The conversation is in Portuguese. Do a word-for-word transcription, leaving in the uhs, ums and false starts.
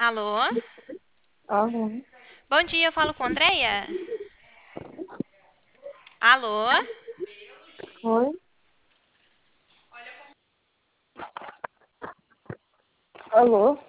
Alô? Aham. Bom dia, eu falo com a Andrea? Alô? Oi? Alô?